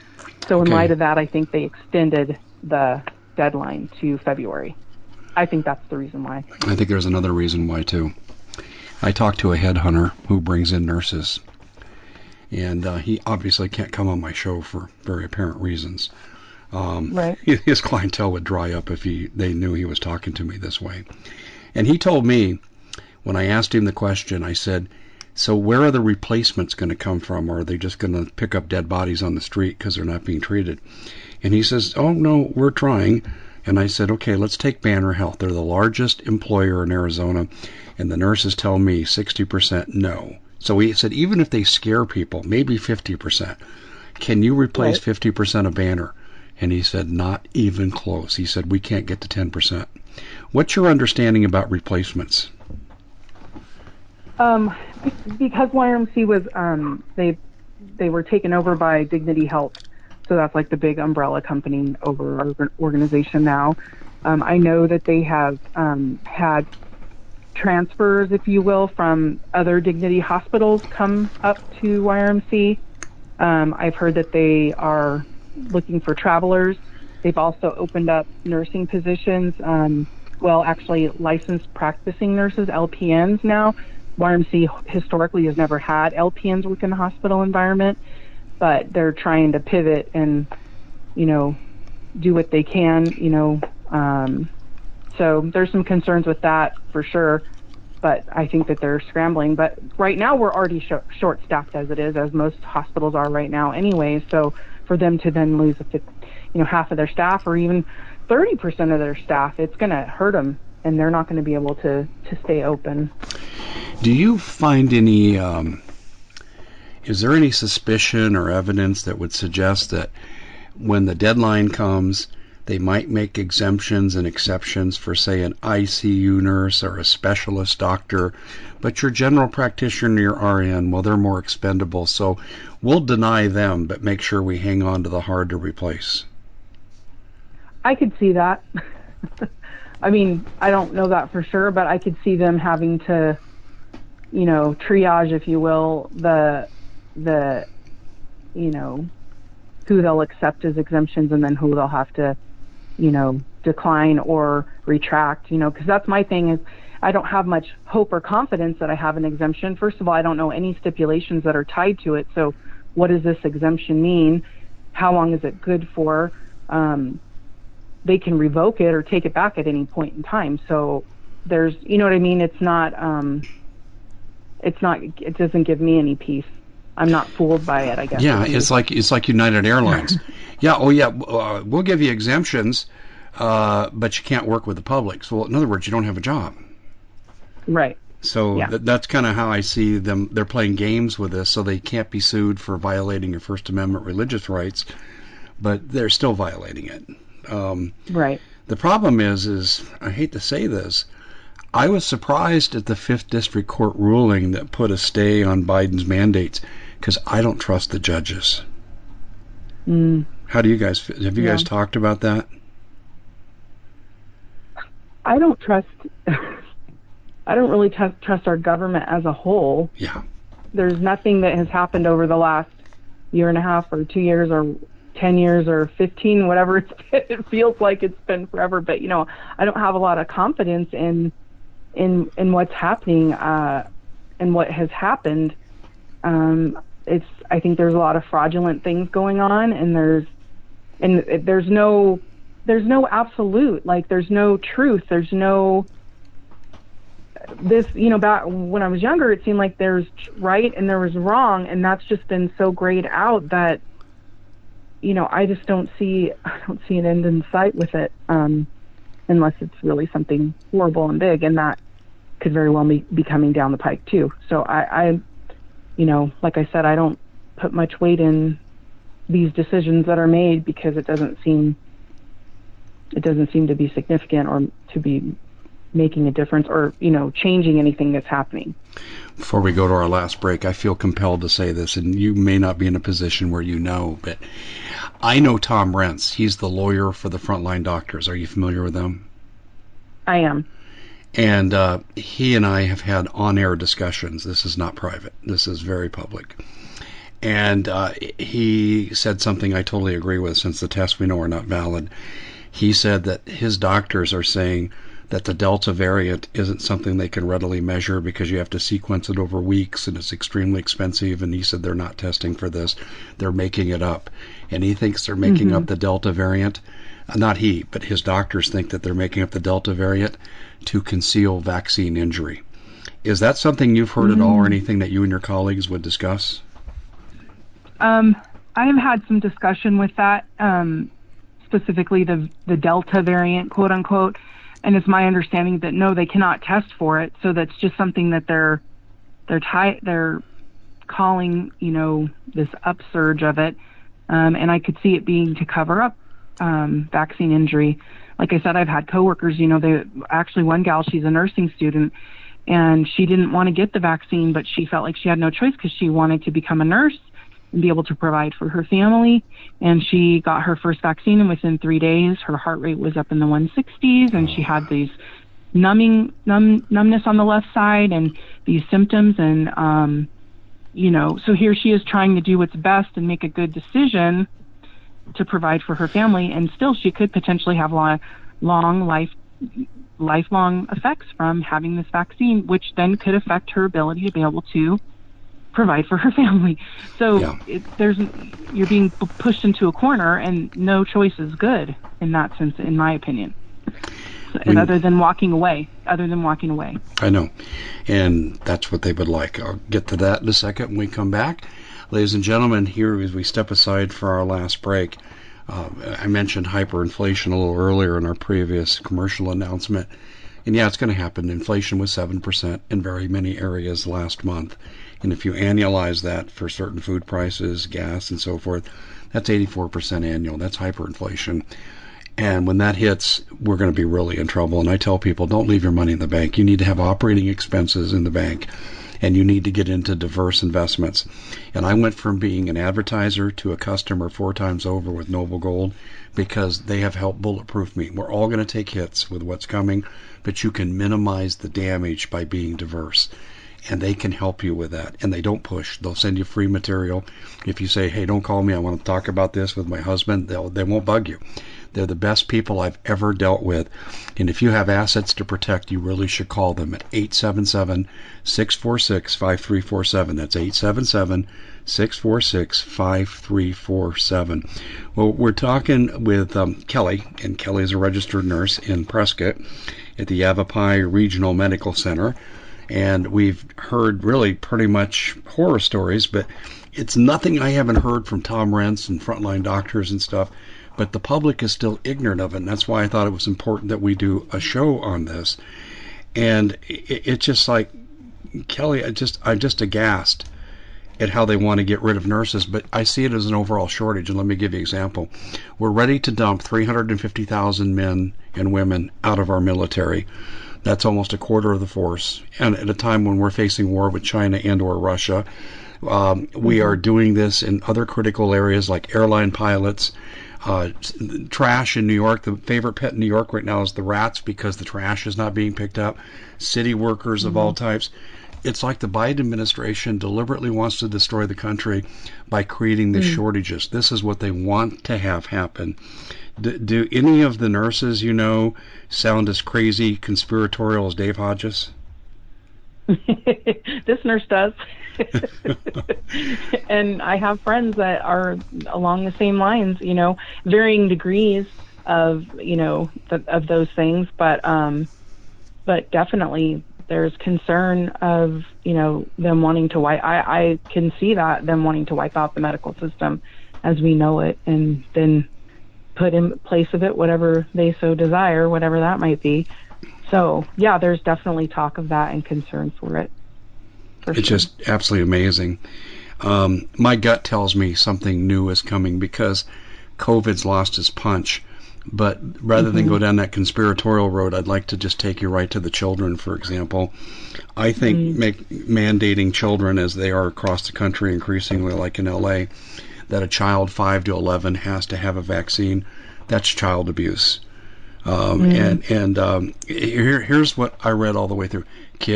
So in Okay. light of that, I think they extended the deadline to February. I think that's the reason why. I think there's another reason why, too. I talked to a headhunter who brings in nurses, and uh, he obviously can't come on my show for very apparent reasons. Um, Right. His clientele would dry up if he they knew he was talking to me this way. And he told me, when I asked him the question, I said, so where are the replacements going to come from? Or are they just going to pick up dead bodies on the street because they're not being treated? And he says, oh, no, we're trying. And I said, okay, let's take Banner Health. They're the largest employer in Arizona, and the nurses tell me sixty percent no. So he said, even if they scare people, maybe fifty percent, can you replace Right. fifty percent of Banner? And he said, not even close. He said, we can't get to ten percent. What's your understanding about replacements? Um, because Y R M C was, um, they, they were taken over by Dignity Health. So that's like the big umbrella company over our organization now. Um, I know that they have um, had transfers, if you will, from other Dignity hospitals come up to Y R M C. Um, I've heard that they are looking for travelers. They've also opened up nursing positions. Um, well, actually, licensed practicing nurses, L P Ns now. Y R M C historically has never had L P Ns work in the hospital environment, but they're trying to pivot and, you know, do what they can, you know. Um, so there's some concerns with that for sure, but I think that they're scrambling. But right now we're already sh- short-staffed as it is, as most hospitals are right now anyway. So for them to then lose, a fifth, you know, half of their staff or even thirty percent of their staff, it's going to hurt them, and they're not going to be able to, to stay open. Do you find any, um, is there any suspicion or evidence that would suggest that when the deadline comes, they might make exemptions and exceptions for, say, an I C U nurse or a specialist doctor, but your general practitioner, your R N, well, they're more expendable, so we'll deny them, but make sure we hang on to the hard to replace? I could see that. I mean, I don't know that for sure, but I could see them having to, you know, triage, if you will, the, the, you know, who they'll accept as exemptions and then who they'll have to, you know, decline or retract, you know, because that's my thing is I don't have much hope or confidence that I have an exemption. First of all, I don't know any stipulations that are tied to it. So what does this exemption mean? How long is it good for? Um, they can revoke it or take it back at any point in time. So there's, you know what I mean? It's not, um, it's not, it doesn't give me any peace. I'm not fooled by it, I guess. Yeah, it's like it's like United Airlines. yeah, oh yeah, uh, we'll give you exemptions, uh, but you can't work with the public. So in other words, you don't have a job. Right. So Yeah. th- that's kind of how I see them. They're playing games with this, so they can't be sued for violating your First Amendment religious rights, but they're still violating it. Um, Right. the problem is, is I hate to say this, I was surprised at the Fifth District Court ruling that put a stay on Biden's mandates because I don't trust the judges. Mm. How do you guys, have you Yeah. guys talked about that? I don't trust, I don't really t- trust our government as a whole. Yeah. There's nothing that has happened over the last year and a half or two years or ten years or fifteen, whatever it's been. It feels like it's been forever, but you know, I don't have a lot of confidence in, in, in what's happening, uh, and what has happened. Um, it's, I think there's a lot of fraudulent things going on, and there's, and it- there's no, there's no absolute, like there's no truth. There's no, this, you know, back when I was younger, it seemed like there's right and there was wrong, and that's just been so grayed out that, you know, I just don't see, I don't see an end in sight with it, um, unless it's really something horrible and big, and that could very well be, be coming down the pike too. So I, I, you know, like I said, I don't put much weight in these decisions that are made because it doesn't seem, it doesn't seem to be significant or to be making a difference or, you know, changing anything that's happening. Before we go to our last break, I feel compelled to say this, and you may not be in a position where you know, but I know Tom Rentz. He's the lawyer for the Frontline Doctors. Are you familiar with them? I am. And uh, he and I have had on-air discussions. This is not private. This is very public. And uh, he said something I totally agree with, since the tests we know are not valid. He said that his doctors are saying that the Delta variant isn't something they can readily measure because you have to sequence it over weeks and it's extremely expensive. And he said they're not testing for this. They're making it up. And he thinks they're making Mm-hmm. up the Delta variant. Uh, Not he, but his doctors think that they're making up the Delta variant to conceal vaccine injury. Is that something you've heard Mm-hmm. at all, or anything that you and your colleagues would discuss? Um, I have had some discussion with that, um, specifically the the Delta variant, quote unquote, and it's my understanding that no, they cannot test for it. So that's just something that they're they're ti- they're calling, you know, this upsurge of it, um, and I could see it being to cover up um, vaccine injury. Like I said, I've had coworkers, you know, they actually one gal, she's a nursing student, and she didn't want to get the vaccine, but she felt like she had no choice because she wanted to become a nurse and be able to provide for her family. And she got her first vaccine, and within three days, her heart rate was up in the one sixties, and she had these numbing numb, numbness on the left side and these symptoms. And, um, you know, so here she is trying to do what's best and make a good decision to provide for her family, and still she could potentially have long, long life, lifelong effects from having this vaccine, which then could affect her ability to be able to provide for her family. So Yeah. it, there's you're being p- pushed into a corner, and no choice is good in that sense, in my opinion. So, and We- other than walking away, other than walking away. I know. And that's what they would like. I'll get to that in a second when we come back. Ladies and gentlemen, here as we step aside for our last break, uh, I mentioned hyperinflation a little earlier in our previous commercial announcement. And yeah, it's going to happen. Inflation was seven percent in very many areas last month. And if you annualize that for certain food prices, gas, and so forth, that's eighty-four percent annual. That's hyperinflation. And when that hits, we're going to be really in trouble. And I tell people, don't leave your money in the bank. You need to have operating expenses in the bank, and you need to get into diverse investments. And I went from being an advertiser to a customer four times over with Noble Gold because they have helped bulletproof me. We're all going to take hits with what's coming, but you can minimize the damage by being diverse. And they can help you with that. And they don't push. They'll send you free material. If you say, hey, don't call me, I want to talk about this with my husband, they'll, they won't bug you. They're the best people I've ever dealt with. And if you have assets to protect, you really should call them at eight seven seven, six four six, five three four seven. That's eight seven seven, six four six, five three four seven. Well, we're talking with um, Kelly, and Kelly is a registered nurse in Prescott at the Yavapai Regional Medical Center. And we've heard really pretty much horror stories, but it's nothing I haven't heard from Tom Rentz and frontline doctors and stuff. But the public is still ignorant of it, and that's why I thought it was important that we do a show on this. And it, it's just like, Kelly, I just, I'm just aghast at how they want to get rid of nurses, but I see it as an overall shortage. And let me give you an example. We're ready to dump three hundred fifty thousand men and women out of our military. That's almost a quarter of the force. And at a time when we're facing war with China and or Russia, um, we are doing this in other critical areas like airline pilots, uh, trash in New York. The favorite pet in New York right now is the rats because the trash is not being picked up. City workers mm-hmm. of all types. It's like the Biden administration deliberately wants to destroy the country by creating these mm. shortages. This is what they want to have happen. Do, do any of the nurses you know sound as crazy conspiratorial as Dave Hodges? This nurse does. And I have friends that are along the same lines, you know, varying degrees of, you know, the, of those things. But, um, but definitely there's concern of, you know, them wanting to wipe, I, I can see that, them wanting to wipe out the medical system as we know it, and then put in place of it whatever they so desire, whatever that might be. So, yeah, there's definitely talk of that and concern for it. For it's sure. just absolutely amazing. Um, my gut tells me something new is coming because COVID's lost its punch. But rather mm-hmm. than go down that conspiratorial road, I'd like to just take you right to the children, for example. I think mm-hmm. make, mandating children, as they are across the country increasingly, like in L A, that a child five to eleven has to have a vaccine, that's child abuse. Um, mm. And, and um, here, here's what I read all the way through. Kids,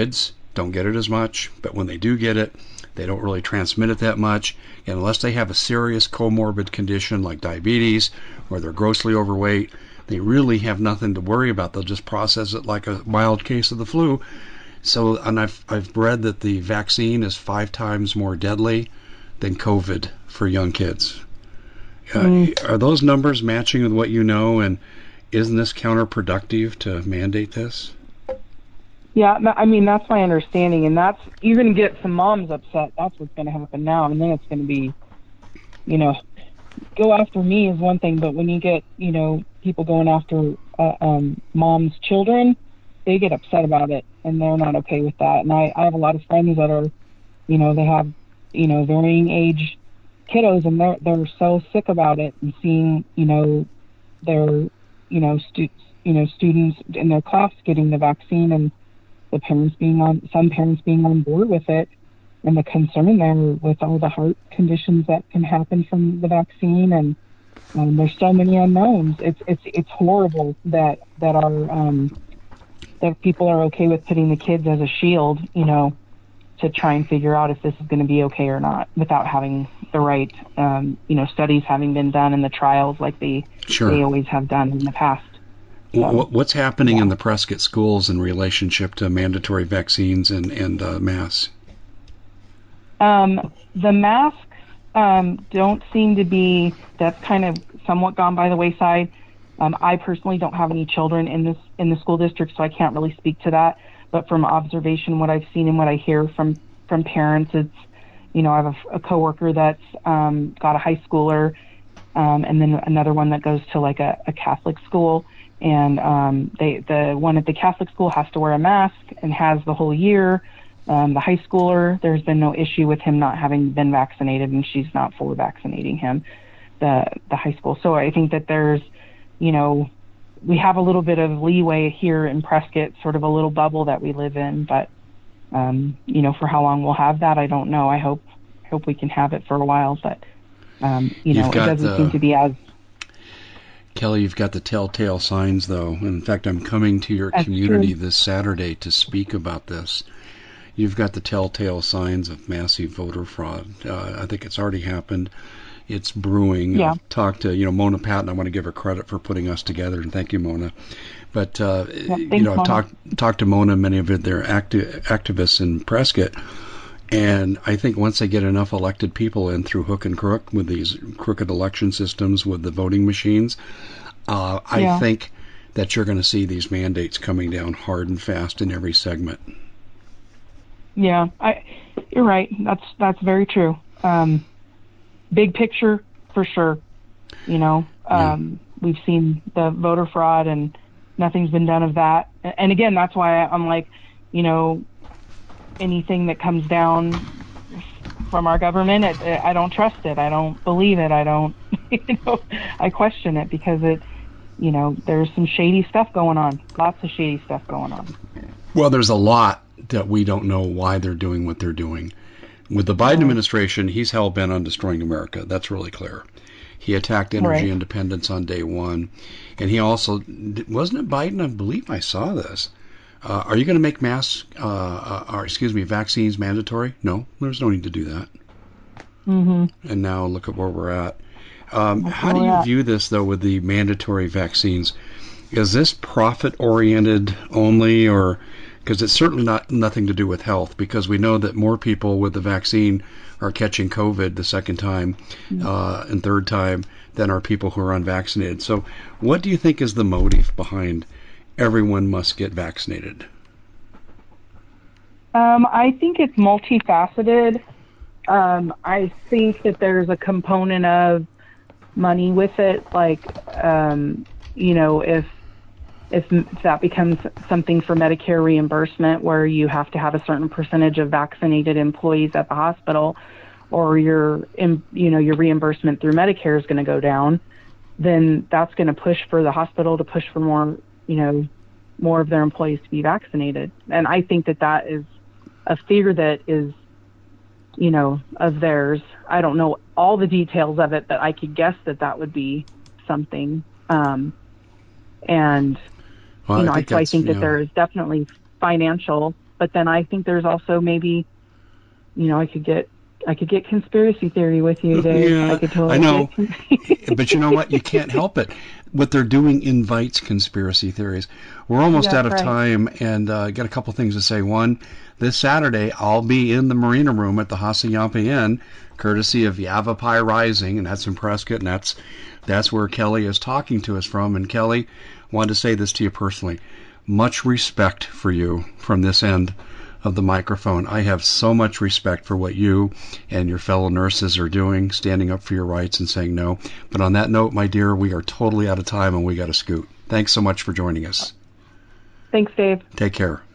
don't get it as much, but when they do get it, they don't really transmit it that much. And unless they have a serious comorbid condition like diabetes or they're grossly overweight, they really have nothing to worry about. They'll just process it like a mild case of the flu. So, and I've I've read that the vaccine is five times more deadly than COVID for young kids. Uh, mm. Are those numbers matching with what you know? And isn't this counterproductive to mandate this? Yeah, I mean, that's my understanding, and that's, you're going to get some moms upset. That's what's going to happen now, and then it's going to be, you know, go after me is one thing, but when you get, you know, people going after uh, um, moms' children, they get upset about it, and they're not okay with that. And I, I have a lot of friends that are, you know, they have, you know, varying age kiddos, and they're, they're so sick about it, and seeing, you know, their, you know, stu- you know, students in their class getting the vaccine, and the parents being on, some parents being on board with it, and the concern there with all the heart conditions that can happen from the vaccine, and um, there's so many unknowns. It's it's it's horrible that that our um, that people are okay with putting the kids as a shield, you know, to try and figure out if this is going to be okay or not, without having the right, um, you know, studies having been done in the trials like they sure. they always have done in the past. So, what's happening yeah. in the Prescott schools in relationship to mandatory vaccines and, and uh, masks? Um, the masks um, don't seem to be, that's kind of somewhat gone by the wayside. Um, I personally don't have any children in this in the school district, so I can't really speak to that. But from observation, what I've seen and what I hear from, from parents, it's, you know, I have a, a coworker that's um, got a high schooler, um, and then another one that goes to like a, a Catholic school. And um, they, the one at the Catholic school has to wear a mask and has the whole year. Um, the high schooler, there's been no issue with him not having been vaccinated, and she's not fully vaccinating him, the the high school. So I think that there's, you know, we have a little bit of leeway here in Prescott, sort of a little bubble that we live in. But, um, you know, for how long we'll have that, I don't know. I hope hope we can have it for a while. But, um, you know, it doesn't the... seem to be as... Kelly, you've got the telltale signs, though. In fact, I'm coming to your That's community true. this Saturday to speak about this. You've got the telltale signs of massive voter fraud. Uh, I think it's already happened. It's brewing. Yeah. I've talked to, you know, Mona Patton. I want to give her credit for putting us together, and thank you, Mona. But, uh, yeah, thanks, you know, I've Mona. talked, talked to Mona, many of their acti- activists in Prescott. And I think once they get enough elected people in through hook and crook with these crooked election systems with the voting machines, uh, I Yeah. think that you're going to see these mandates coming down hard and fast in every segment. Yeah, I, you're right. That's that's very true. Um, big picture, for sure. You know, um, yeah. We've seen the voter fraud, and nothing's been done of that. And again, that's why I'm like, you know, anything that comes down from our government, it, it, I don't trust it. I don't believe it. I don't, you know, I question it because it, you know, there's some shady stuff going on. Lots of shady stuff going on. Well, there's a lot that we don't know why they're doing what they're doing. With the Biden administration, he's hell-bent on destroying America. That's really clear. He attacked energy right. independence on day one. And he also, wasn't it Biden? I believe I saw this. Uh, are you going to make masks, uh, uh, or excuse me, vaccines mandatory? No, there's no need to do that. Mm-hmm. And now look at where we're at. Um, how do you at. view this, though, with the mandatory vaccines? Is this profit-oriented only, or because it's certainly not nothing to do with health, because we know that more people with the vaccine are catching COVID the second time mm-hmm. uh, and third time than are people who are unvaccinated. So what do you think is the motive behind everyone must get vaccinated? Um, I think it's multifaceted. Um, I think that there's a component of money with it, like, um, you know, if, if if that becomes something for Medicare reimbursement where you have to have a certain percentage of vaccinated employees at the hospital, or your, you know, your reimbursement through Medicare is going to go down, then that's going to push for the hospital to push for more, you know, more of their employees to be vaccinated. And I think that that is a fear that is, you know, of theirs. I don't know all the details of it, but I could guess that that would be something. Um, and, well, you know, I, think, I, so I think that yeah. there is definitely financial but then I think there's also maybe, you know, I could get I could get conspiracy theory with you, Dave. Yeah, I could totally I know. get But you know what? You can't help it. What they're doing invites conspiracy theories. We're almost That's out of right. time, and uh, got a couple things to say. One, this Saturday I'll be in the Marina Room at the Hassayampa Inn, courtesy of Yavapai Rising, and that's in Prescott, and that's that's where Kelly is talking to us from. And Kelly, wanted to say this to you personally. Much respect for you from this end of the microphone. I have so much respect for what you and your fellow nurses are doing, standing up for your rights and saying no. But on that note, my dear, we are totally out of time and we got to scoot. Thanks so much for joining us. Thanks, Dave. Take care.